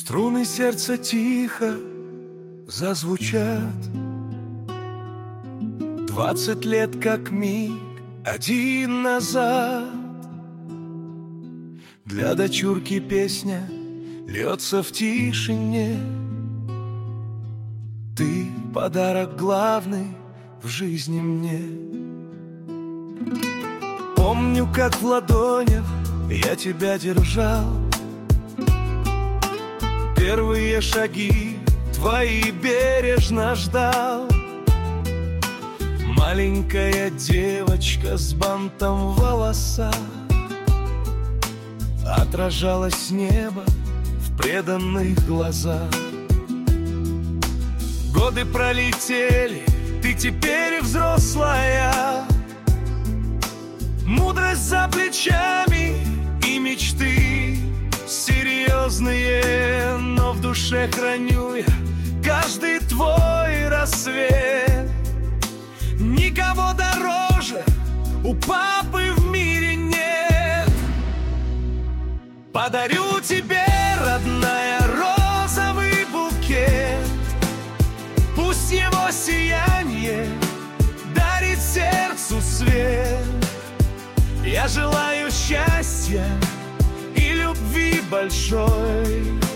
Струны сердца тихо зазвучат. 20 лет как миг один назад. Для дочурки песня льется в тишине. Ты подарок главный в жизни мне. Помню, как в ладонях я тебя держал. Первые шаги твои бережно ждал. Маленькая девочка с бантом в волосах отражалось небо в преданных глазах. Годы пролетели, ты теперь взрослая. Мудрость за плечами и мечты серьезные, но в душе храню я каждый твой рассвет. Никого дороже у папы в мире нет. Подарю тебе, родная, розовый букет. Пусть его сияние дарит сердцу свет. Я желаю счастья и любви большой.